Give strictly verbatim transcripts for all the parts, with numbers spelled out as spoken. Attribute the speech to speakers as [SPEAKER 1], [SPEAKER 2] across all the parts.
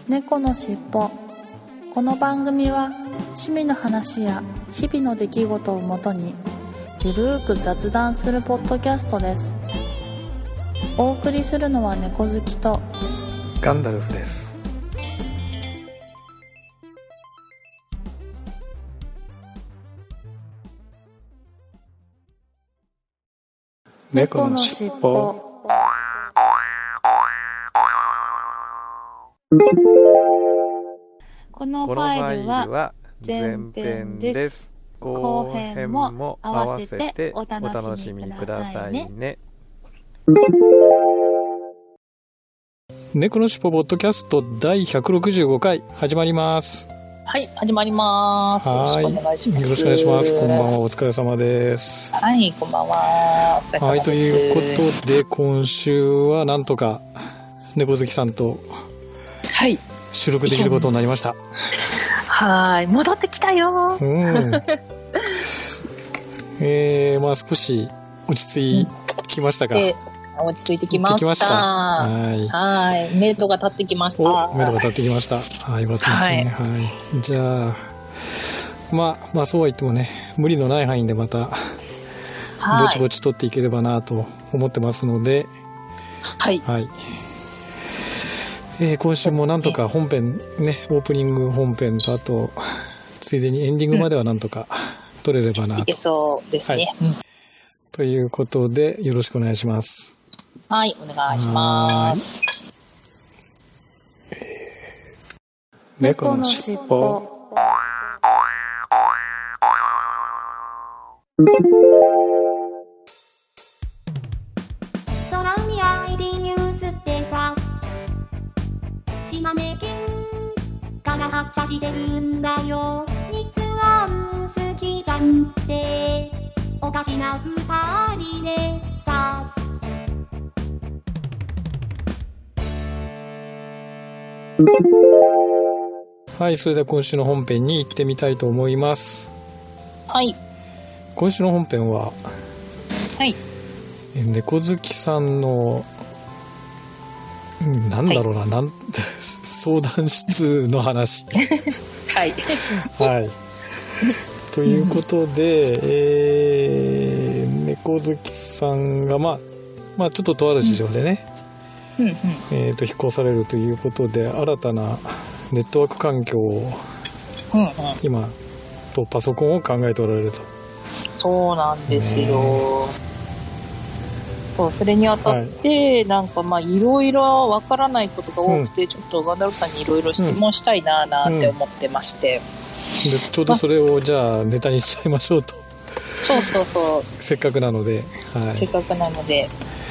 [SPEAKER 1] 猫のしっぽ。この番組は趣味の話や日々の出来事をもとにゆるーく雑談するポッドキャストです。お送りするのは猫好きと
[SPEAKER 2] ガンダルフです。猫のしっぽ。
[SPEAKER 1] このファイルは前編です。後編も合わせてお楽しみくださいね。
[SPEAKER 2] 猫のしっぽポッドキャスト第ひゃくろくじゅうごかい始まります。
[SPEAKER 3] はい、始まります。よろしくお願いします。
[SPEAKER 2] よろしくお願いします。こんばんは、お疲れ様です。
[SPEAKER 3] はい、こんばんは。お疲れ様です。
[SPEAKER 2] はい、ということで今週はなんとか猫好きさんとはい収録できることになりました。
[SPEAKER 3] はい、戻ってきたよ。うん。
[SPEAKER 2] えー、まあ少し落ち着きましたか。えー、
[SPEAKER 3] 落ち着いてきました。ました。はい。はい。目処が立ってきました。
[SPEAKER 2] 目処が立ってきました。はい、よかったですね。はい。はい、じゃあ、まあまあそうは言ってもね、無理のない範囲でまたぼちぼち取っていければなと思ってますので、
[SPEAKER 3] はい。
[SPEAKER 2] はい。えー、今週もなんとか本編ね、オープニング本編とあとついでにエンディングまではなんとか撮れればなと、
[SPEAKER 3] いけそうですね、はい、うん、
[SPEAKER 2] ということでよろしくお願いします。
[SPEAKER 3] はい、お願いします。
[SPEAKER 2] 猫のしっぽ。
[SPEAKER 4] 空海 アイディー ニュースってさ、島根県から発車してるんだよ。日安好きじゃんっておかしな二人でさ。
[SPEAKER 2] はい、それでは今週の本編に行ってみたいと思います。
[SPEAKER 3] はい。
[SPEAKER 2] 今週の本編は、
[SPEAKER 3] はい。
[SPEAKER 2] 猫好きさんのなんだろうな、はい、なん相談室の話
[SPEAKER 3] はい
[SPEAKER 2] はい。ということで、えー、猫好きさんがまあまあちょっととある事情でね、
[SPEAKER 3] うんうん、
[SPEAKER 2] えーと引っ越されるということで新たなネットワーク環境を、うんうん、今とパソコンを考えておられると。
[SPEAKER 3] そうなんですよ。そう、それにあたって、はい、なんかまあいろいろわからないことが多くて、うん、ちょっとガンダルフさんにいろいろ質問したいななって思ってまして、
[SPEAKER 2] うんうん、でちょうどそれをじゃあネタにしちゃいましょうと。
[SPEAKER 3] そうそうそう。
[SPEAKER 2] せっかくなので、
[SPEAKER 3] はい、せっかくなので。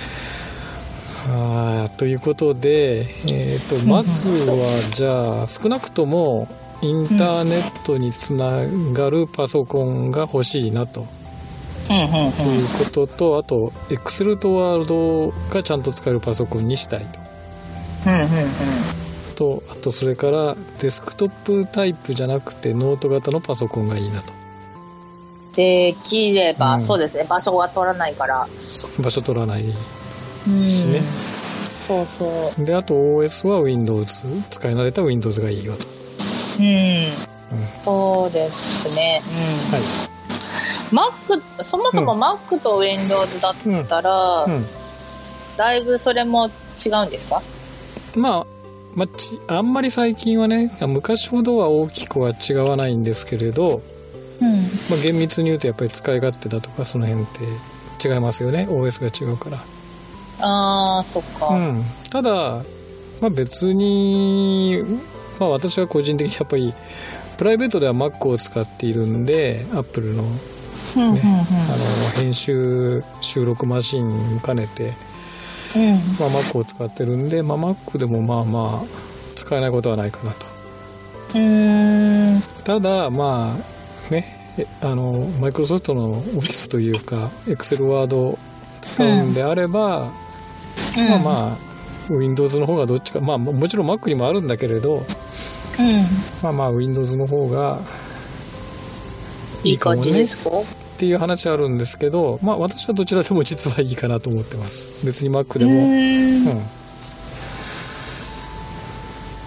[SPEAKER 2] あということで、えー、とまずはじゃあ少なくともインターネットにつながるパソコンが欲しいなと。
[SPEAKER 3] うんうんうん、
[SPEAKER 2] ということと、あと Excel と Word がちゃんと使えるパソコンにしたいと、
[SPEAKER 3] うんうんうん、
[SPEAKER 2] とあとそれからデスクトップタイプじゃなくてノート型のパソコンがいいなと。
[SPEAKER 3] できれば、うん、そうですね、場所が取らないから
[SPEAKER 2] 場所取らないしね、
[SPEAKER 3] うん、そうそう
[SPEAKER 2] であと オーエス は Windows 使い慣れた Windows がいいよと、
[SPEAKER 3] うん、うん、そうですね、うん、
[SPEAKER 2] はい。
[SPEAKER 3] Mac、そもそも Mac と Windows だったら、うんうん、だいぶそれも違うんですか？
[SPEAKER 2] まあ、まあ、ちあんまり最近はね、昔ほどは大きくは違わないんですけれど、
[SPEAKER 3] うん、
[SPEAKER 2] まあ、厳密に言うとやっぱり使い勝手だとかその辺って違いますよね、 オーエス が違うから。
[SPEAKER 3] あー、そっか、
[SPEAKER 2] うん、ただ、まあ、別に、まあ、私は個人的にやっぱりプライベートでは Mac を使っているんで Apple のね、
[SPEAKER 3] うんうんうん、あ
[SPEAKER 2] の編集収録マシン兼ねて、
[SPEAKER 3] うん、
[SPEAKER 2] まあ、Mac を使ってるんで、まあ、Mac でもまあまあ使えないことはないかなと。
[SPEAKER 3] うーん、
[SPEAKER 2] ただまあね、あのマイクロソフトのオフィスというか Excel、Word 使うんであれば、うん、まあまあ Windows の方がどっちか、まあもちろん Mac にもあるんだけれど、うん、まあまあ Windows の方がいいかもね、いい感じですかっていう話あるんですけど、まあ私はどちらでも実はいいかなと思ってます。別に Mac でも、うん、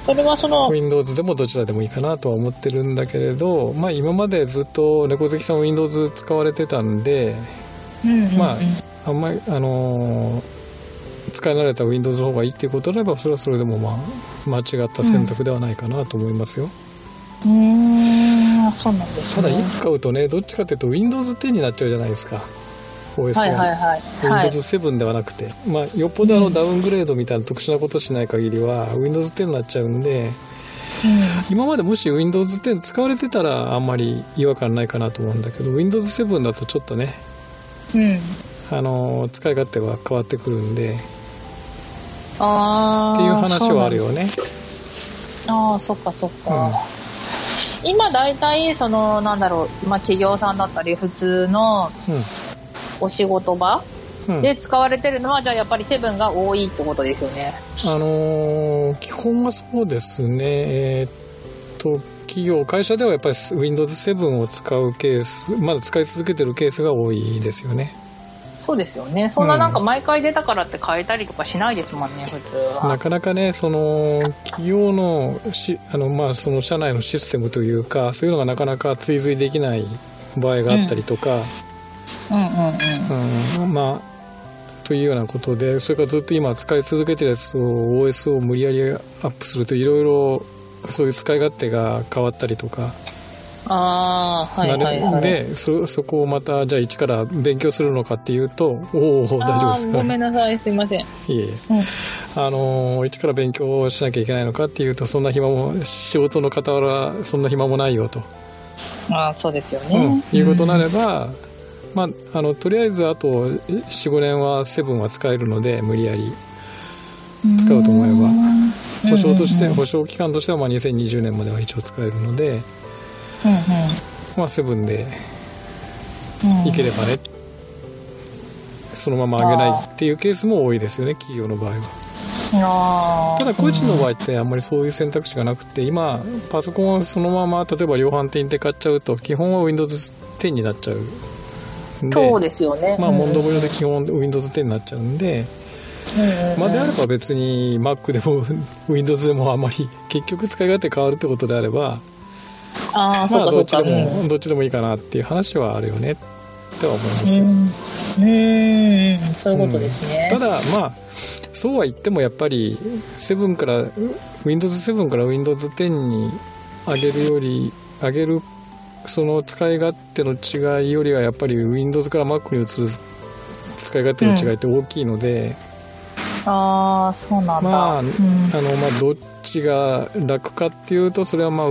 [SPEAKER 3] それはその
[SPEAKER 2] Windows でもどちらでもいいかなとは思ってるんだけれど、まあ、今までずっと猫好きさん Windows 使われてたんで、
[SPEAKER 3] うんうんうん、
[SPEAKER 2] まああんまりあのー、使い慣れた Windows の方がいいっていうことであればそれはそれでもまあ間違った選択ではないかなと思いますよ。
[SPEAKER 3] うん、うーん、そうなんですね。
[SPEAKER 2] ただいっこ買うとね、どっちかというと Windows テンになっちゃうじゃないですか、 オーエス が、
[SPEAKER 3] はいはいはい、
[SPEAKER 2] Windows セブンではなくて、まあ、よっぽどあのダウングレードみたいな特殊なことしない限りは Windows テンになっちゃうんで、うん、今までもし Windows テン使われてたらあんまり違和感ないかなと思うんだけど、 Windows セブンだとちょっとね、うん、あの使い勝手は変わってくるんで、
[SPEAKER 3] あ
[SPEAKER 2] っていう話はあるよね。
[SPEAKER 3] ああ、そっかそっか、うん、今だいたいそのなんだろう、まあ、企業さんだったり普通のお仕事場で使われてるのは、うん、じゃあやっぱりセブンが多いってことですよね。
[SPEAKER 2] あのー、基本はそうですね。えー、っと企業会社ではやっぱり Windows セブンを使うケース、まだ使い続けてるケースが多いですよね。
[SPEAKER 3] そうですよね。そんななんか毎回出たからって変えたりとかしないですもんね、普通は。
[SPEAKER 2] なかなかね、その企業のしあのまあその社内のシステムというか、そういうのがなかなか追随できない場合があったりとか、うんうんうんうん、まあというようなことで、それからずっと今使い続けてるやつを オーエス を無理やりアップするといろいろそういう使い勝手が変わったりとか。
[SPEAKER 3] あー、はいはいはい、
[SPEAKER 2] で そ, そこをまたじゃあ一から勉強するのかっていうと、おお大丈夫ですか。
[SPEAKER 3] ごめんなさい、すいません。い
[SPEAKER 2] えいえ、うん、あの一から勉強しなきゃいけないのかっていうと、そんな暇も、仕事の傍らそんな暇もないよと。
[SPEAKER 3] あ、そうですよね、
[SPEAKER 2] うん、いうことになれば、うん、まあ、あのとりあえずあと よん,ご 年はセブンは使えるので、無理やり使うと思えば、保証として、うんうんうん、保証期間としてはまあにせんにじゅうねんまでは一応使えるので、うんうん、まあセブンでいければね、うん、そのまま上げないっていうケースも多いですよね、企業の場合は。あ、ただ個人の場合ってあんまりそういう選択肢がなくて、今パソコンをそのまま例えば量販店で買っちゃうと基本は Windows テンになっちゃう。
[SPEAKER 3] そうですよね。
[SPEAKER 2] まあ問答無料で基本 Windows テンになっちゃうんで、うんうん、まあであれば別に Mac でもWindows でもあんまり結局使い勝手変わるってことであれば、
[SPEAKER 3] あ、
[SPEAKER 2] まあどっちでも、うん、どっちでもいいかなっていう話はあるよねっては思いますよ。うん、
[SPEAKER 3] うん、そういうことですね。
[SPEAKER 2] うん、ただまあそうは言ってもやっぱりセブンから Windows セブンから Windows テンに上げるより上げるその使い勝手の違いよりはやっぱり Windows から Mac に移る使い勝手の違いって大きいので、
[SPEAKER 3] うん、ああ、そうなんだ。
[SPEAKER 2] まあ、
[SPEAKER 3] うん、
[SPEAKER 2] あのまあどっちが楽かっていうと、それはまあ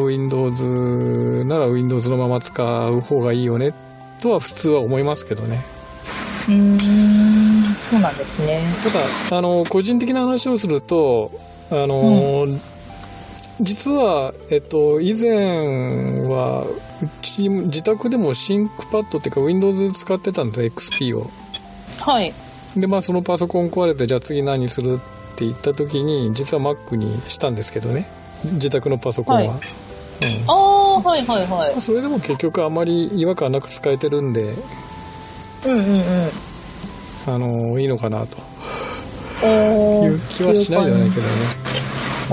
[SPEAKER 2] Windows なら Windows のまま使う方がいいよねとは普通は思いますけどね。
[SPEAKER 3] うーん、そうなんですね。
[SPEAKER 2] ただあの個人的な話をすると、あの、うん、実は、えっと、以前はうち自宅でもシンクパッドっていうか Windows 使ってたんですよ、 エックスピー を。はい。でまあそのパソコン壊れて、じゃあ次何するって言った時に実は Mac にしたんですけどね、自宅のパソコンは、はい、うん、
[SPEAKER 3] ああ、はいはいはい。
[SPEAKER 2] それでも結局あまり違和感なく使えてるんで、
[SPEAKER 3] うんうんうん、
[SPEAKER 2] あのいいのかなという気はしないではないけどね。あ、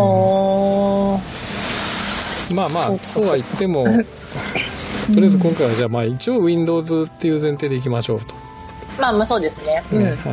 [SPEAKER 2] うん、まあまあそうは言ってもとりあえず今回はじゃあまあ一応 Windows っていう前提でいきましょうと。
[SPEAKER 3] まあまあそうですね、うん、はい。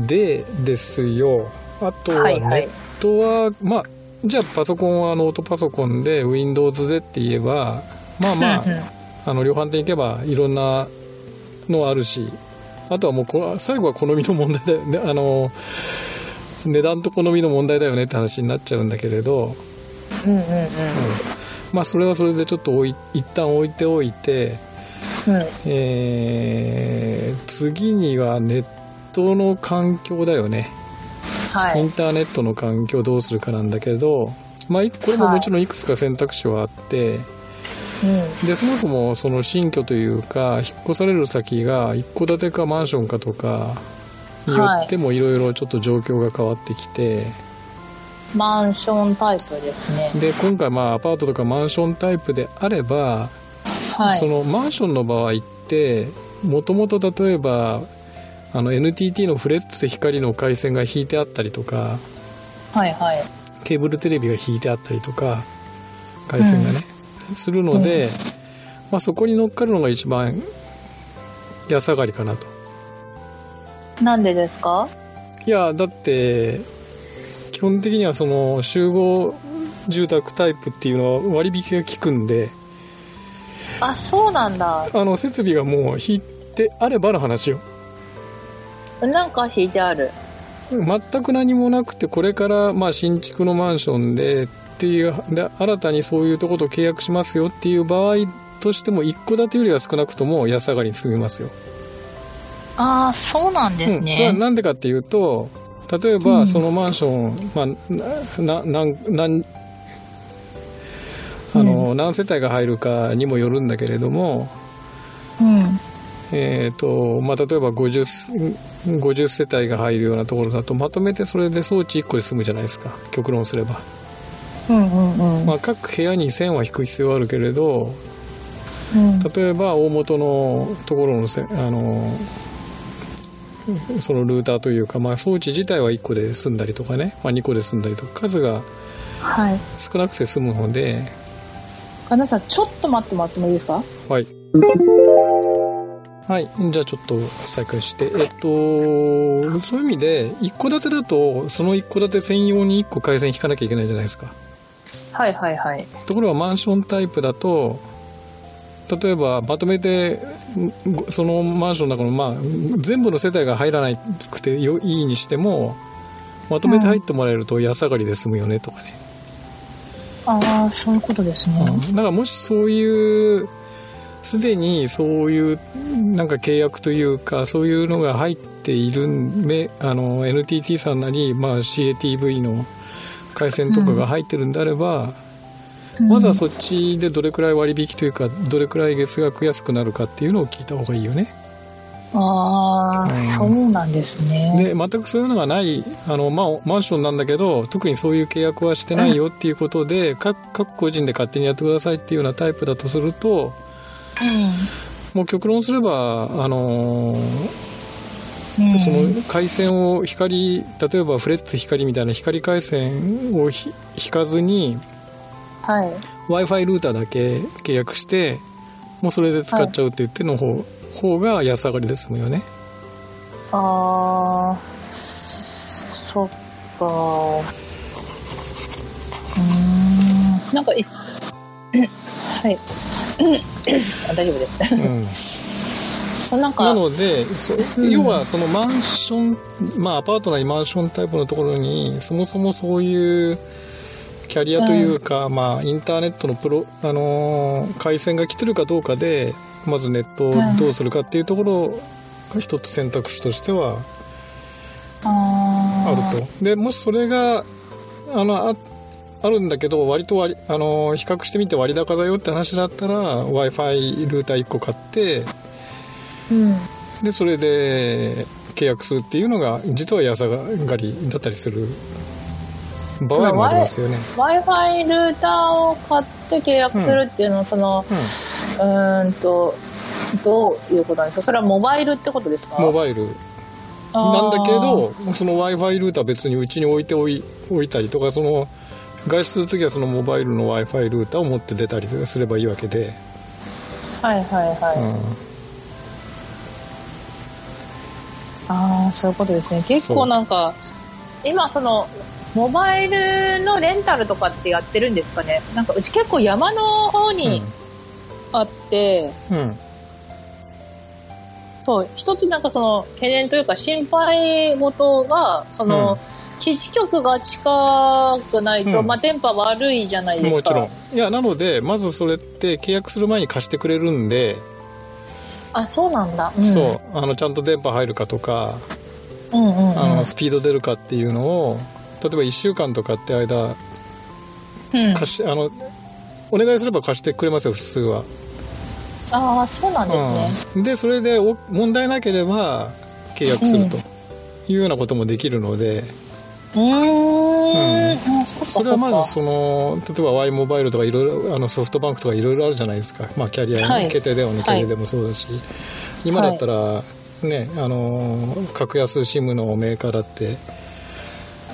[SPEAKER 2] でですよ、あとはネットは、はいはい、まあじゃあパソコンはノートパソコンで Windows でって言えば、まあまあ、うんうん、あの量販店行けばいろんなのあるし、あとはもうこ最後は好みの問題だよね、あの値段と好みの問題だよねって話になっちゃうんだけれど、うんうんうん、うん、まあそれはそれでちょっと置い一旦置いておいて、うん、えー、次にはネットの環境だよね、はい、インターネットの環境どうするかなんだけど、まあこれももちろんいくつか選択肢はあって、はい、うん、でそもそもその新居というか引っ越される先が一戸建てかマンションかとかによってもいろいろちょっと状況が変わってきて、はい、
[SPEAKER 3] マンションタイプですね。
[SPEAKER 2] で今回まあアパートとかマンションタイプであれば、はい、そのマンションの場合ってもともと例えばあの エヌティーティー のフレッツ光の回線が引いてあったりとか、
[SPEAKER 3] はいはい、
[SPEAKER 2] ケーブルテレビが引いてあったりとか回線がね、うん、するので、うんまあ、そこに乗っかるのが一番安上がりかなと。
[SPEAKER 3] なんでですか？
[SPEAKER 2] いやだって基本的にはその集合住宅タイプっていうのは割引が効くんで。
[SPEAKER 3] あ、そうなんだ。
[SPEAKER 2] あの設備がもう引いてあればの話よ。
[SPEAKER 3] なんか引いてある。
[SPEAKER 2] 全く何もなくてこれからまあ新築のマンションでっていうで新たにそういうところと契約しますよっていう場合としても一戸建てよりは少なくとも安上がりに済みますよ。
[SPEAKER 3] ああ、そうなんですね。
[SPEAKER 2] うん、それはなんでかっていうと、例えばそのマンション、うん、まあななななあの、うん、何世帯が入るかにもよるんだけれども、
[SPEAKER 3] うん
[SPEAKER 2] えーとまあ、例えば 50, 50世帯が入るようなところだとまとめてそれで装置いっこで済むじゃないですか、極論すれば、
[SPEAKER 3] うんうんうん
[SPEAKER 2] まあ、各部屋に線は引く必要はあるけれど、うん、例えば大元のところのせあのそのルーターというか、まあ、装置自体はいっこで済んだりとかね、まあ、にこで済んだりとか数が少なくて済むので、
[SPEAKER 3] かなさんちょっと待ってもらってもいいですか？
[SPEAKER 2] はいはい、じゃあちょっと再開して、えっとそういう意味で一戸建てだとその一戸建て専用にいっこ回線引かなきゃいけないじゃないですか。
[SPEAKER 3] はいはいはい。
[SPEAKER 2] ところがマンションタイプだと例えばまとめてそのマンションの中の、まあ、全部の世帯が入らなくていいにしてもまとめて入ってもらえると安上がりで済むよねとかね、
[SPEAKER 3] うん、ああそういうことですね、
[SPEAKER 2] うん、だからもしそういうすでにそういうなんか契約というかそういうのが入っているあの エヌティーティー さんなり、まあ、シーエーティーブイ の回線とかが入ってるんであれば、うん、まずはそっちでどれくらい割引というかどれくらい月額安くなるかっていうのを聞いた方がいいよね。
[SPEAKER 3] ああ、うん、そうなんですね。
[SPEAKER 2] で全くそういうのがないあの、まあ、マンションなんだけど特にそういう契約はしてないよっていうことで、うん、各, 各個人で勝手にやってくださいっていうようなタイプだとすると、うん、もう極論すればあのーうん、その回線を光例えばフレッツ光みたいな光回線を引かずに、
[SPEAKER 3] はい、
[SPEAKER 2] Wi-Fi ルーターだけ契約してもうそれで使っちゃうって言っての方、はい、方が安上がりで済むよね。
[SPEAKER 3] あーそっか。うーんなんかいはいあ大丈夫です、うんそなんか
[SPEAKER 2] なのでそ、うん、要はそのマンション、まあ、アパートなりマンションタイプのところにそもそもそういうキャリアというか、うんまあ、インターネットのプロ、あのー、回線が来てるかどうかでまずネットをどうするかっていうところが一つ選択肢としてはあると。でもしそれがあの あ, あるんだけど割と割、あのー、比較してみて割高だよって話だったら Wi-Fi ルーターいっこ買ってうん、でそれで契約するっていうのが実は安上がりだったりする場合もありますよね。
[SPEAKER 3] まあ、Wi-Fi ルーターを買って契約するっていうのは、うん、その、うん、うーんとどういうことなんですか？それはモバイルってことですか？
[SPEAKER 2] モバイルなんだけどその Wi-Fi ルーター別にうちに置いておい、置いたりとかその外出するときはそのモバイルの Wi-Fi ルーターを持って出たりすればいいわけで、
[SPEAKER 3] はいはいはい、うんああそういうことですね。結構なんか今そのモバイルのレンタルとかってやってるんですかね。なんかうち結構山の方にあって、うんうん、そう一つなんかその懸念というか心配事がその、うん、基地局が近くないと、うんまあ、電波悪いじゃないですか。
[SPEAKER 2] もちろんいやなのでまずそれって契約する前に貸してくれるんで
[SPEAKER 3] あそうなんだ、うん、
[SPEAKER 2] そうあのちゃんと電波入るかとか、
[SPEAKER 3] うんうんうん、
[SPEAKER 2] あのスピード出るかっていうのを例えばいっしゅうかんとかって間、うん、貸しあのお願いすれば貸してくれますよ普通は。
[SPEAKER 3] ああそうなんですね、
[SPEAKER 2] うん、でそれでお問題なければ契約するというようなこともできるので、
[SPEAKER 3] うーん、うん、
[SPEAKER 2] それはまずその例えば Y モバイルとかいろいろあのソフトバンクとかいろいろあるじゃないですか、まあ、キャリア、はい、携帯電話のキャリアでもそうだし、はい、今だったら、ね、あの格安 シム のメーカーだって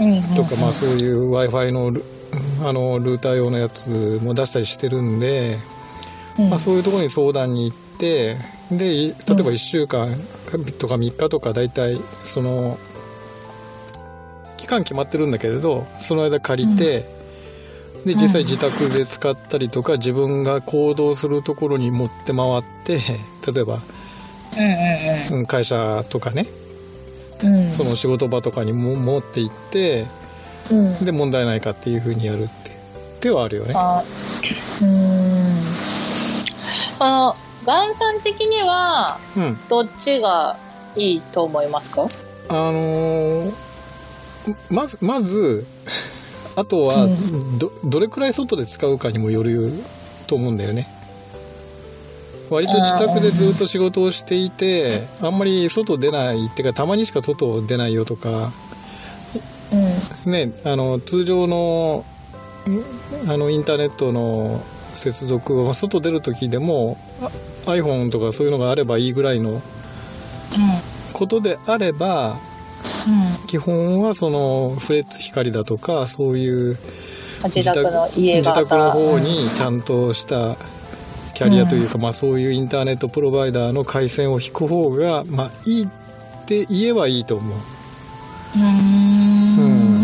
[SPEAKER 2] とか、まあ、そういう Wi-Fi の、あのルーター用のやつも出したりしてるんで、
[SPEAKER 3] うん
[SPEAKER 2] まあ、そういうところに相談に行ってで例えばいっしゅうかんとかみっかとかだいたいその期間決まってるんだけれどその間借りて、うん、で実際自宅で使ったりとか自分が行動するところに持って回って例えば、うんうんうん、会社とかね、うん、その仕事場とかにも持って行って、うん、で問題ないかっていう風にやるって手はあるよね。
[SPEAKER 3] あうーんこのガンさん的にはどっちがいいと思いますか？
[SPEAKER 2] あのー、まずまずあとは ど, どれくらい外で使うかにもよると思うんだよね。割と自宅でずっと仕事をしていて あ, あんまり外出ないっていうかたまにしか外出ないよとか、うんね、あの通常 の, あのインターネットの接続を外出る時でも iPhone とかそういうのがあればいいぐらいのことであれば、うん、基本はそのフレッツ光だとかそういう
[SPEAKER 3] 自宅の家型
[SPEAKER 2] 自宅の方にちゃんとしたキャリアというか、うんまあ、そういうインターネットプロバイダーの回線を引く方が、まあ、いいって言えばいいと思う。うーん、うん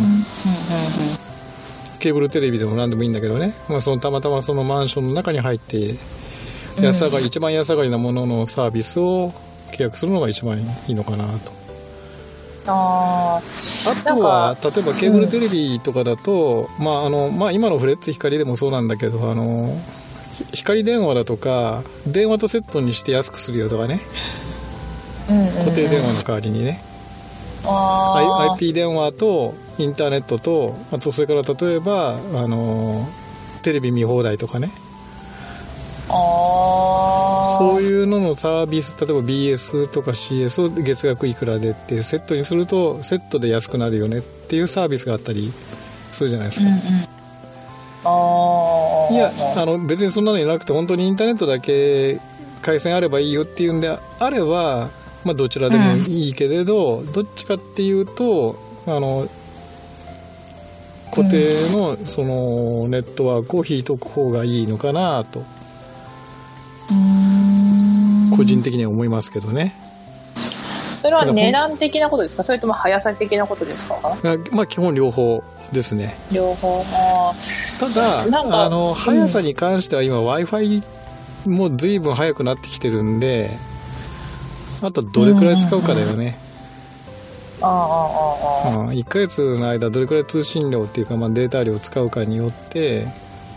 [SPEAKER 2] ケーブルテレビでも何でもいいんだけどね、まあ、そのたまたまそのマンションの中に入って安上がり、うん、一番安上がりなもののサービスを契約するのが一番いいのかなと。あ, あとは例えばケーブルテレビとかだと、うんまああのまあ、今のフレッツ光でもそうなんだけどあの光電話だとか電話とセットにして安くするよとかね、うんうんうん、固定電話の代わりにねあ アイピー 電話とインターネットとあとそれから例えばあのテレビ見放題とかねあそういうののサービス例えば ビーエス とか シーエス を月額いくらでっていうセットにするとセットで安くなるよねっていうサービスがあったりするじゃないですか、うんうん、あいやあの別にそんなのじゃなくて本当にインターネットだけ回線あればいいよっていうんであればまあ、どちらでもいいけれど、うん、どっちかっていうとあの固定のそのネットワークを引いておく方がいいのかなと、うん、個人的には思いますけどね。
[SPEAKER 3] それは値段的なことですかそれとも速さ的なことですか？
[SPEAKER 2] まあ、基本両方ですね。
[SPEAKER 3] 両方あ
[SPEAKER 2] ただあの速さに関しては今 Wi-Fi も随分速くなってきてるんであとどれくらい使うかだよね。ああああああいっかげつの間どれくらい通信量っていうか、まあ、データ量を使うかによって、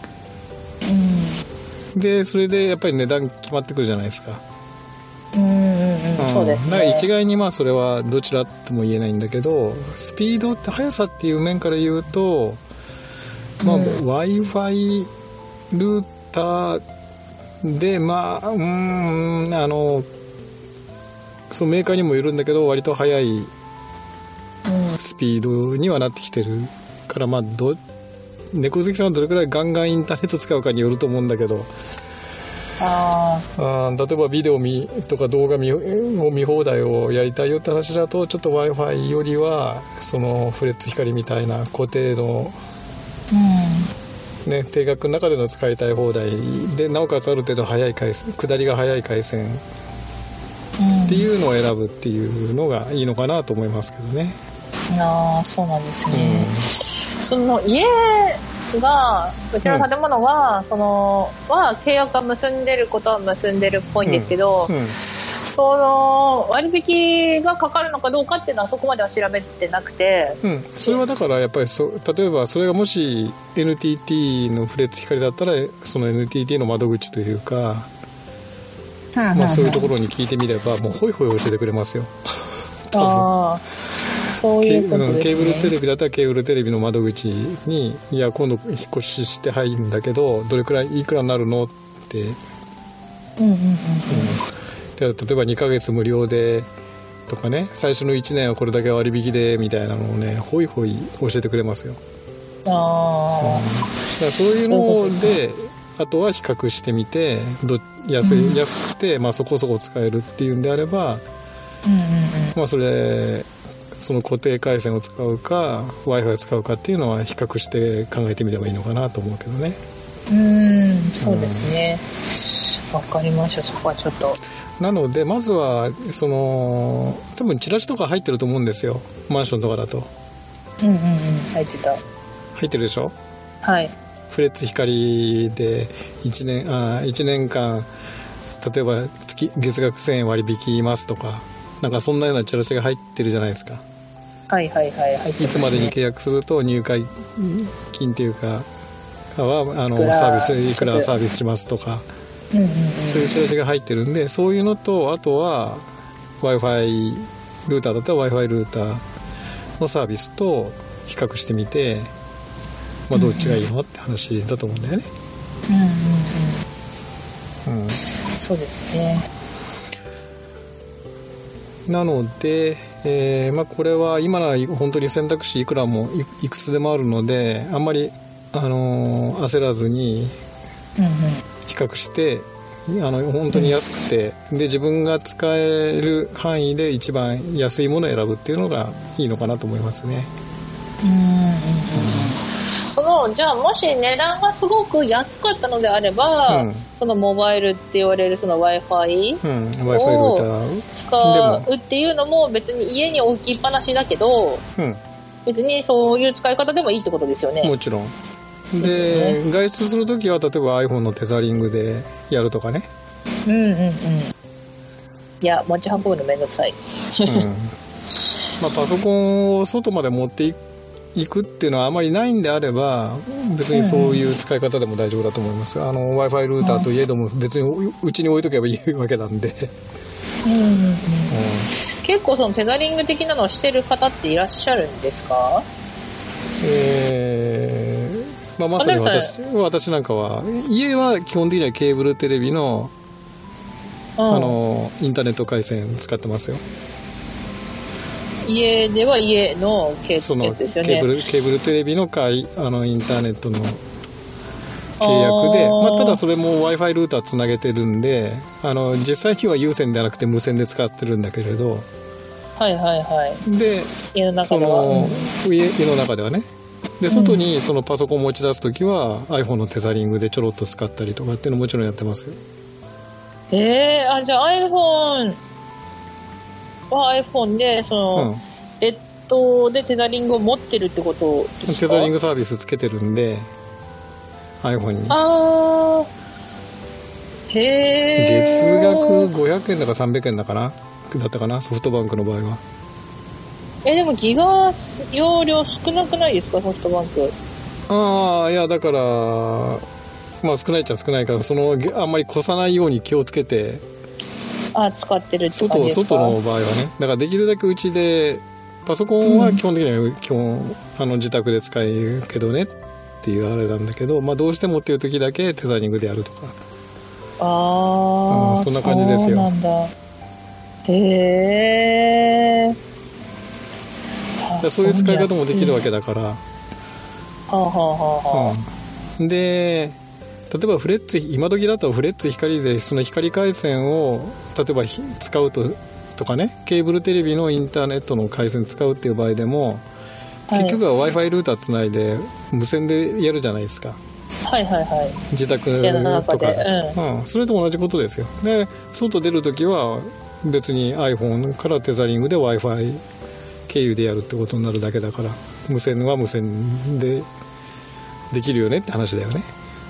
[SPEAKER 2] うん、でそれでやっぱり値段決まってくるじゃないですか。うんうんうん、そうですね。だから一概にまあそれはどちらとも言えないんだけどスピードって速さっていう面から言うと、まあうん、Wi-Fi ルーターでまあうーんあのそのメーカーにもよるんだけど割と速いスピードにはなってきてるから、まあど猫好きさんはどれくらいガンガンインターネット使うかによると思うんだけどああ例えばビデオ見とか動画 見, 見放題をやりたいよって話だとちょっと Wi-Fi よりはそのフレッツ光みたいな固定の、うんね、定額の中での使いたい放題でなおかつある程度速い回線下りが速い回線っていうのを選ぶっていうのがいいのかなと思いますけどね。
[SPEAKER 3] ああそうなんですね、うん、その家がうちの建物は、うん、そのは契約が結んでることは結んでるっぽいんですけど、うんうん、その割引がかかるのかどうかっていうのはそこまでは調べてなくて、うん、
[SPEAKER 2] それはだからやっぱりそ例えばそれがもし エヌティーティー のフレッツ光だったらその エヌティーティー の窓口というかまあ、そういうところに聞いてみればもうホイホイ教えてくれますよあそういうことですね。ケーブルテレビだったらケーブルテレビの窓口にいや今度引っ越しして入るんだけどどれくらいいくらになるのって、うんうんうんうん、で例えばにかげつ無料でとかね最初のいちねんはこれだけ割引でみたいなのをねホイホイ教えてくれますよ。あ、うん、だからそういうのであとは比較してみてど 安, い安くて、まあ、そこそこ使えるっていうんであれば、うんうんうんまあ、それその固定回線を使うか Wi-Fi を使うかっていうのは比較して考えてみればいいのかなと思うけどね。
[SPEAKER 3] うーん、そうですね。わ、うん、かりました。そこはちょっと。
[SPEAKER 2] なのでまずはその多分チラシとか入ってると思うんですよ、マンションとかだと。
[SPEAKER 3] うんうんうん、入ってた。
[SPEAKER 2] 入ってるでしょ。
[SPEAKER 3] はい。
[SPEAKER 2] フレッツ光でいちねんあいちねんかん例えば月月額せんえん割引きますとか、なんかそんなようなチラシが入ってるじゃないですか。
[SPEAKER 3] はいはいはい、入ってますね。
[SPEAKER 2] いつまでに契約すると入会金っていうかはあのサービスいくらサービスしますとか、うんうんうん、そういうチラシが入ってるんで、そういうのとあとは Wi-Fi ルーターだったら Wi-Fi ルーターのサービスと比較してみて、まあ、どっちがいいのって話だと思うんだよね。うんうんうんうん、
[SPEAKER 3] そうですね。
[SPEAKER 2] なので、えーまあ、これは今なら本当に選択肢いくらも い, いくつでもあるので、あんまり、あのー、焦らずに比較して、うんうん、あの本当に安くて、うん、で自分が使える範囲で一番安いものを選ぶっていうのがいいのかなと思いますね。うんうんうん、
[SPEAKER 3] そのじゃあもし値段がすごく安かったのであれば、うん、そのモバイルって言われるその Wi-Fi を使うっていうのも別に家に置きっぱなしだけど、うん、別にそういう使い方でもいいってことですよね。
[SPEAKER 2] もちろんで、ね、外出するときは例えば iPhone のテザリングでやるとかね。うんうんうん。い
[SPEAKER 3] や持ち運ぶのめんどくさい、うん
[SPEAKER 2] まあ、パソコンを外まで持っていく行くっていうのはあまりないんであれば別にそういう使い方でも大丈夫だと思います。あの Wi-Fi ルーターといえども別にうちに置いとけばいいわけなんで、うんうんうん、
[SPEAKER 3] 結構そのテザリング的なのをしてる方っていらっしゃるんですか？
[SPEAKER 2] えーまあ、まさに 私, 私なんかは家は基本的にはケーブルテレビ の, あのインターネット回線使ってますよ。
[SPEAKER 3] 家では家のケーブルですよね。
[SPEAKER 2] ケーブル、ケーブルテレビの会あのインターネットの契約で、まあ、ただそれも Wi-Fi ルーターつなげてるんで、あの実際には有線ではなくて無線で使ってるんだけれど、
[SPEAKER 3] はいはいはい。
[SPEAKER 2] で
[SPEAKER 3] 家の中
[SPEAKER 2] そ
[SPEAKER 3] では、
[SPEAKER 2] の、うん、家, 家の中ではね、で外にそのパソコンを持ち出すときは、うん、iPhone のテザリングでちょろっと使ったりとかっていうのももちろんやってますよ。
[SPEAKER 3] えー、あじゃあ iPhoneは iPhone でその、うん、レッドでテザリングを持ってるってことですか？
[SPEAKER 2] テザリングサービスつけてるんで iPhone に。
[SPEAKER 3] あーへー、
[SPEAKER 2] 月額ごひゃくえんだかさんびゃくえんだかなだったかな、ソフトバンクの場合は。
[SPEAKER 3] えでもギガ容量少なくないですかソフトバンク？
[SPEAKER 2] ああいやだからまあ少ないっちゃ少ないから、そのあんまり越さないように気をつけて
[SPEAKER 3] あ使ってるって感じですか？
[SPEAKER 2] 外, 外の場合はね、だからできるだけうちでパソコンは基本的には基本、うん、あの自宅で使えるけどねっていうあれなんだけど、まあ、どうしてもっていう時だけテザリングでやるとか。
[SPEAKER 3] ああ、
[SPEAKER 2] うん、そんな感じですよ。
[SPEAKER 3] そうなんだ。へえ。
[SPEAKER 2] そういう使い方もできるわけだから、うん、は
[SPEAKER 3] あはあはあ、
[SPEAKER 2] うん、で例えばフレッツ今時だとフレッツ光でその光回線を例えば使うととかね、ケーブルテレビのインターネットの回線使うっていう場合でも、はい、結局は Wi-Fi ルーターつないで無線でやるじゃないですか。
[SPEAKER 3] はいはいはい。
[SPEAKER 2] 自宅とかだと、うんうん、それと同じことですよ。で外出るときは別に iPhone からテザリングで Wi-Fi 経由でやるってことになるだけだから、無線は無線でできるよねって話だよね。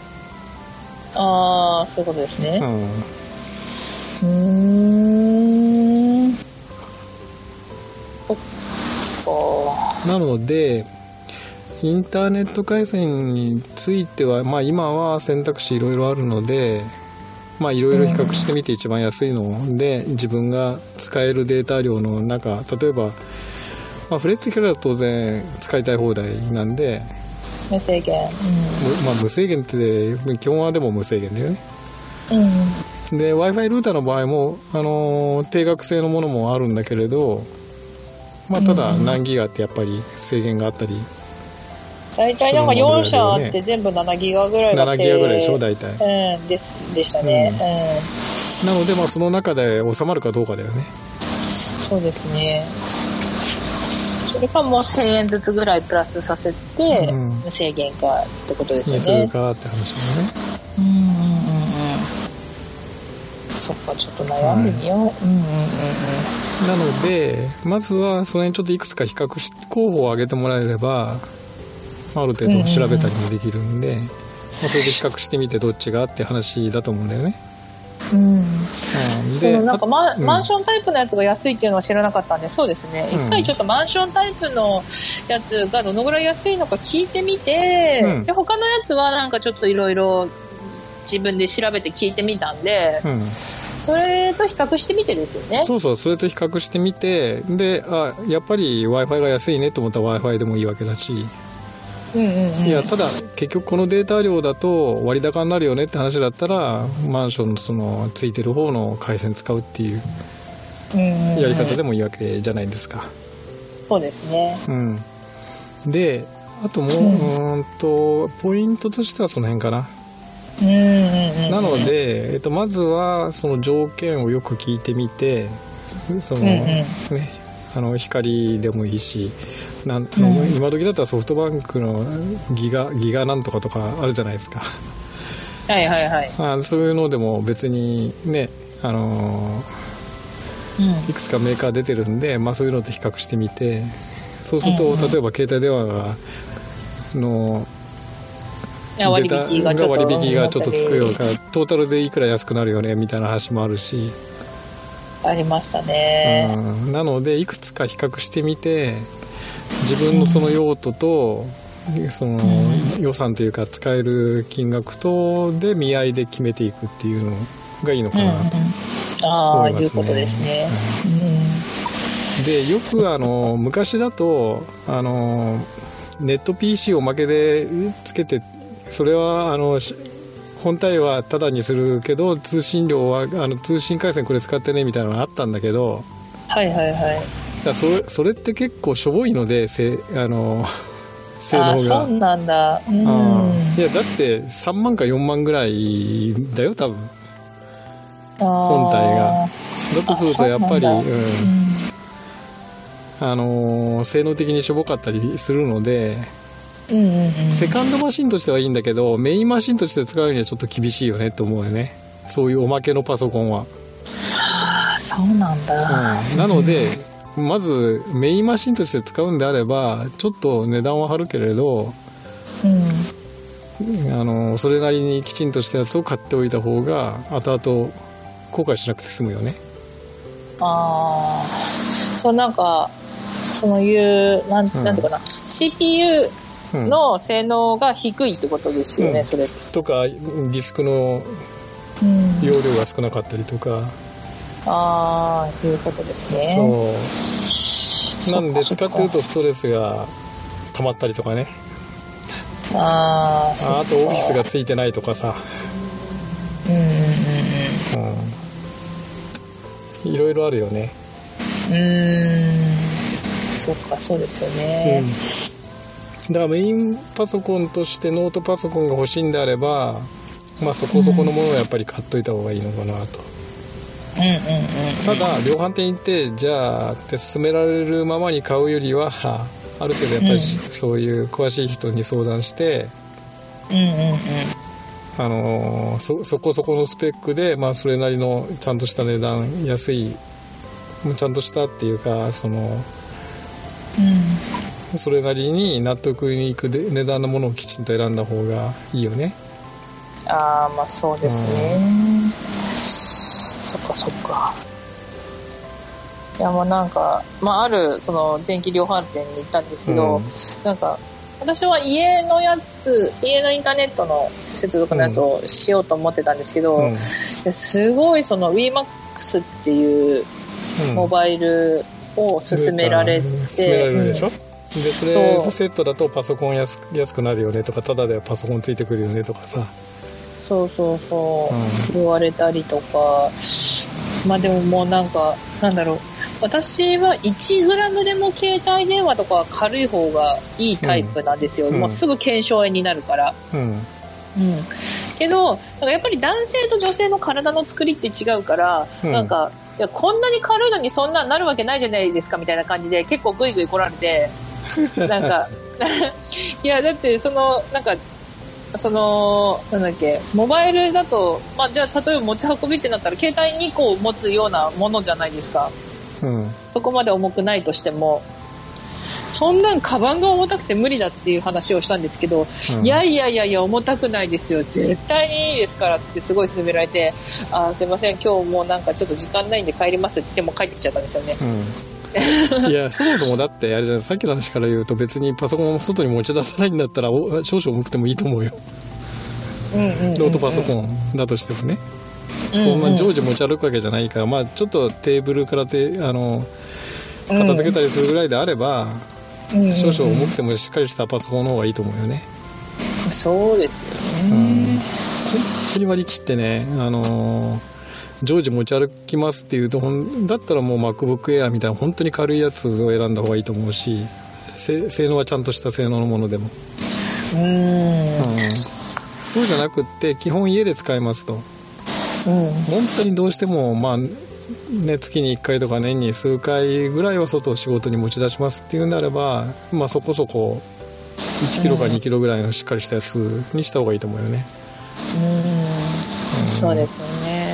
[SPEAKER 3] ああそういうことですね。うん、うーんそっか。
[SPEAKER 2] なのでインターネット回線については、まあ、今は選択肢いろいろあるので、まあ、いろいろ比較してみて一番安いので、うん、自分が使えるデータ量の中、例えば、まあ、フレッツ光は当然使いたい放題なんで
[SPEAKER 3] 無制限、
[SPEAKER 2] うんまあ、無制限って基本はでも無制限だよね、うん、で Wi-Fi ルーターの場合も、あのー、定額制のものもあるんだけれど、まあ、ただ何ギガってやっぱり制限があったり、
[SPEAKER 3] 大体なんかよん社あって全部ななギガぐらいが
[SPEAKER 2] ななギガぐらいでしょ大体、
[SPEAKER 3] うん、で, すでしたね、うん
[SPEAKER 2] うん、なのでまあその中で収まるかどうかだよね。
[SPEAKER 3] そうですね。 それかもうせんえんずつぐらいプラスさせて、うん、制限かってことですよね。
[SPEAKER 2] にするかって話だね。
[SPEAKER 3] うんうんうんうん。そっか、ちょっと悩んでみよう。はい、うんうんうんうん。
[SPEAKER 2] なのでまずはその辺ちょっといくつか比較して候補を挙げてもらえればある程度調べたりもできるんで、うんうんうん、まあ、それで比較してみてどっちがって話だと思うんだよね。
[SPEAKER 3] うん、うん、でそのなんか マ,、うん、マンションタイプのやつが安いっていうのは知らなかったんで、そうですね、うん、一回ちょっとマンションタイプのやつがどのぐらい安いのか聞いてみて、うん、で他のやつはなんかちょっといろいろ自分で調べて聞いてみたんで、うん、それと比較してみてですよね。
[SPEAKER 2] そうそう、それと比較してみて、で、あ、やっぱり Wi-Fi が安いねと思ったら Wi-Fi でもいいわけだし、
[SPEAKER 3] うんうんうん、
[SPEAKER 2] いやただ結局このデータ量だと割高になるよねって話だったらマンションのそのついてる方の回線使うっていうやり方でもいいわけじゃないですか。
[SPEAKER 3] そうですね、
[SPEAKER 2] うん、であともう、うん、うーんとポイントとしてはその辺かな。
[SPEAKER 3] うんうんうん、
[SPEAKER 2] なので、えっと、まずはその条件をよく聞いてみて、その、うんうん、ね、あの光でもいいし、なん、うん、今時だったらソフトバンクのギガギガなんとかとかあるじゃないですか。
[SPEAKER 3] はいはいはい。
[SPEAKER 2] あ、そういうのでも別にね、あのーうん、いくつかメーカー出てるんで、まあ、そういうのと比較してみて、そうすると、うんうん、例えば携帯電話がの
[SPEAKER 3] 割引がちょっと
[SPEAKER 2] 割引がちょっとつくようからトータルでいくら安くなるよねみたいな話もあるし、
[SPEAKER 3] ありましたね、
[SPEAKER 2] うん、なのでいくつか比較してみて自分のその用途と、うん、その予算というか使える金額とで見合いで決めていくっていうのがいいのかなと思いますね。
[SPEAKER 3] うんうん、ああ、いうことですね、うん
[SPEAKER 2] うん、でよくあの昔だとあのネット ピーシー をおまけでつけて、それはあの本体はタダにするけど通信料はあの通信回線これ使ってねみたいなのがあったんだけど、
[SPEAKER 3] はいはいはい、
[SPEAKER 2] だそれ、それって結構しょぼいのでせあの性能が。
[SPEAKER 3] あ、そうなんだ、うん、
[SPEAKER 2] いやだってさんまんかよんまんぐらいだよ多分本体が。だとするとやっぱりあ、うんうん、あの性能的にしょぼかったりするので、
[SPEAKER 3] うんうんうん、
[SPEAKER 2] セカンドマシンとしてはいいんだけどメインマシンとして使うにはちょっと厳しいよねと思うよね、そういうおまけのパソコンは。
[SPEAKER 3] はあ、そうなんだ、
[SPEAKER 2] うん、なのでまずメインマシンとして使うんであればちょっと値段は張るけれど、うん、あのそれなりにきちんとしたやつを買っておいた方が後々後悔しなくて済むよね。
[SPEAKER 3] ああ、そう、なんかそういうなん、うん、なんていうかな、 シーピーユーの性能が低いってことですよね、うん、それ
[SPEAKER 2] とかディスクの容量が少なかったりとか、うん、
[SPEAKER 3] ああ、いうことですね。
[SPEAKER 2] そうなんで使ってるとストレスが溜まったりとかね、
[SPEAKER 3] あ
[SPEAKER 2] ああとオフィスがついてないとかさ、
[SPEAKER 3] うんうん
[SPEAKER 2] うん、いろいろあるよね。
[SPEAKER 3] うーん、そっか、そうですよね、
[SPEAKER 2] うん、だからメインパソコンとしてノートパソコンが欲しいんであれば、まあ、そこそこのものをやっぱり買っといた方がいいのかなと、
[SPEAKER 3] うんうんうんうん、
[SPEAKER 2] ただ量販店行ってじゃあって勧められるままに買うよりはある程度やっぱり、うん、そういう詳しい人に相談して、
[SPEAKER 3] うんうんうん、
[SPEAKER 2] あの そ, そこそこのスペックで、まあ、それなりのちゃんとした値段、安いちゃんとしたっていうかその、うん、それなりに納得にいくで値段のものをきちんと選んだ方がいいよね。
[SPEAKER 3] ああ、まあそうですね、うん、そっかそっか。いや、もうなんか、まあ、あるその電気量販店に行ったんですけど、うん、なんか私は家のやつ、家のインターネットの接続のやつをしようと思ってたんですけど、うん、すごいその ウィーマックス っていうモバイルを勧められて、うん、
[SPEAKER 2] 勧められるでしょ、うん、でそれとセットだとパソコン 安, 安くなるよねとか、ただでパソコンついてくるよねとかさ、
[SPEAKER 3] そうそうそう、うん、言われたりとか、まあでももうなんかなんだろう、私はいちグラムでも携帯電話とかは軽い方がいいタイプなんですよ、うん、もうすぐ腱鞘炎になるから、うんうん、けどなんかやっぱり男性と女性の体の作りって違うから、うん、なんかやこんなに軽いのにそんななるわけないじゃないですかみたいな感じで結構グイグイ来られてなんかいやだってそのなんかそのなんだっけモバイルだと、まあ、じゃあ例えば持ち運びってなったら携帯にこう持つようなものじゃないですか、うん、そこまで重くないとしてもそんなんカバンが重たくて無理だっていう話をしたんですけど、うん、いやいやいやいや重たくないですよ絶対にいいですからってすごい勧められて、あすいません今日もうなんかちょっと時間ないんで帰りますって言っても帰ってきちゃったんですよね、
[SPEAKER 2] うん、いやそもそもだってあれじゃないさっきの話から言うと別にパソコンを外に持ち出さないんだったら少々重くてもいいと思うよ、うんうんうんうん、ノートパソコンだとしてもね、うんうん、そんな常時持ち歩くわけじゃないから、まあ、ちょっとテーブルからてあの片付けたりするぐらいであれば、うん、少々重くてもしっかりしたパソコンの方がいいと思うよね。
[SPEAKER 3] そうですよね、うん、
[SPEAKER 2] 本当に割り切ってね、あのー、常時持ち歩きますっていうとだったらもう MacBook Air みたいな本当に軽いやつを選んだ方がいいと思うし、性能はちゃんとした性能のものでもうーん、うん、そうじゃなくって基本家で使えますと、うん、本当にどうしてもまあね、月にいっかいとか年に数回ぐらいは外を仕事に持ち出しますっていうんであれば、まあ、そこそこいちキロかにキロぐらいのしっかりしたやつにした方がいいと思うよね。
[SPEAKER 3] うん、うん、そうですよね。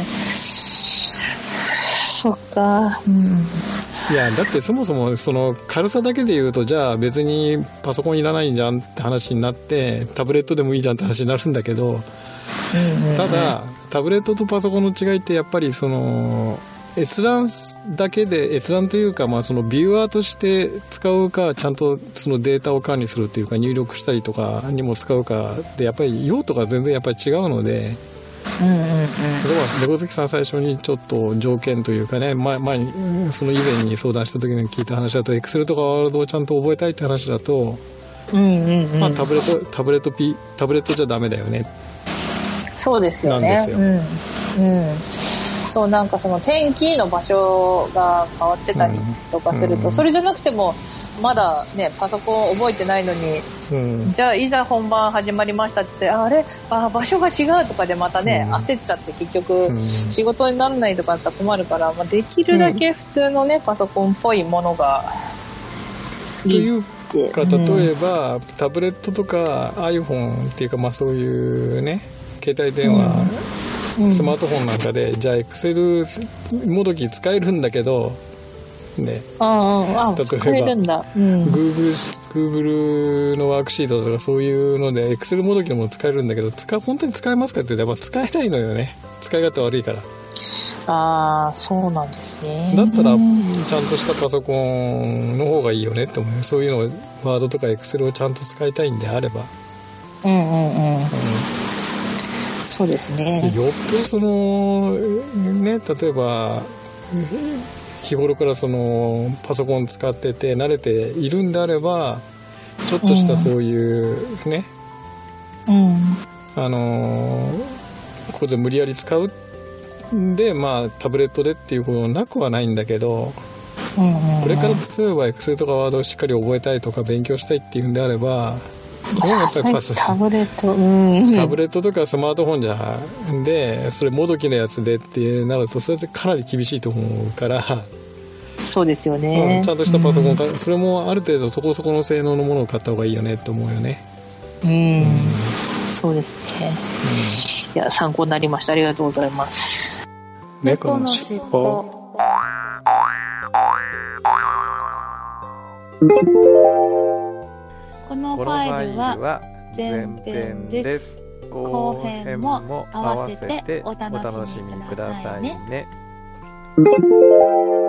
[SPEAKER 3] そっか、うん、
[SPEAKER 2] いやだってそもそもその軽さだけで言うとじゃあ別にパソコンいらないんじゃんって話になってタブレットでもいいじゃんって話になるんだけど、うんうんうん、ただタブレットとパソコンの違いってやっぱりその閲覧だけで閲覧というか、まあ、そのビューアーとして使うかちゃんとそのデータを管理するというか入力したりとかにも使うかでやっぱり用途が全然やっぱり違うので、うんうんうん、で小関さん最初にちょっと条件というかね 前, 前にその以前に相談した時に聞いた話だと Excel とか Word をちゃんと覚えたいって話だと、うんうんうんまあ、タブレットタブレット P タブレットじゃダメだよね。
[SPEAKER 3] そうですよね。なんですよ、うんうんそうなんかその天気の場所が変わってたりとかすると、うんうん、それじゃなくてもまだねパソコン覚えてないのに、うん、じゃあいざ本番始まりましたって言って あ, あれあ場所が違うとかでまたね、うん、焦っちゃって結局、うん、仕事にならないとかだったら困るから、まあ、できるだけ普通のね、うん、パソコンっぽいものがいいって
[SPEAKER 2] というか例えば、うん、タブレットとか iPhone っていうか、まあ、そういうね携帯電話、うんスマートフォンなんかで、うん、じゃあ Excel もどき使えるんだけどね、
[SPEAKER 3] あああ使えるんだ、うん、
[SPEAKER 2] Google, Google のワークシートとかそういうので Excel もどきでも使えるんだけど使本当に使えますかって言ったら使えないのよね。使い勝手悪いから。
[SPEAKER 3] ああそうなんですね。
[SPEAKER 2] だったらちゃんとしたパソコンの方がいいよねって思う。そういうのをワードとか Excel をちゃんと使いたいんであれば
[SPEAKER 3] うんうんうん、うんそうですね。
[SPEAKER 2] よっぽどそのね例えば日頃からそのパソコン使ってて慣れているんであればちょっとしたそういうね、うん、あのここで無理やり使うんでまあタブレットでっていうことなくはないんだけど、うんうんうん、これから例えば Excel とか Word をしっかり覚えたいとか勉強したいっていうんであれば
[SPEAKER 3] タブレット、うん、
[SPEAKER 2] タブレットとかスマートフォンじゃでそれもどきのやつでってなるとそれってかなり厳しいと思うから
[SPEAKER 3] そうですよね、
[SPEAKER 2] うん、ちゃんとしたパソコンか、うん、それもある程度そこそこの性能のものを買った方がいいよねって思うよね。
[SPEAKER 3] うん、うん、そうですね、うん、いや参考になりました。ありがとうございます。
[SPEAKER 1] 猫のしっぽ。
[SPEAKER 3] このファイルは前編です。後編も合わせてお楽しみくださいね。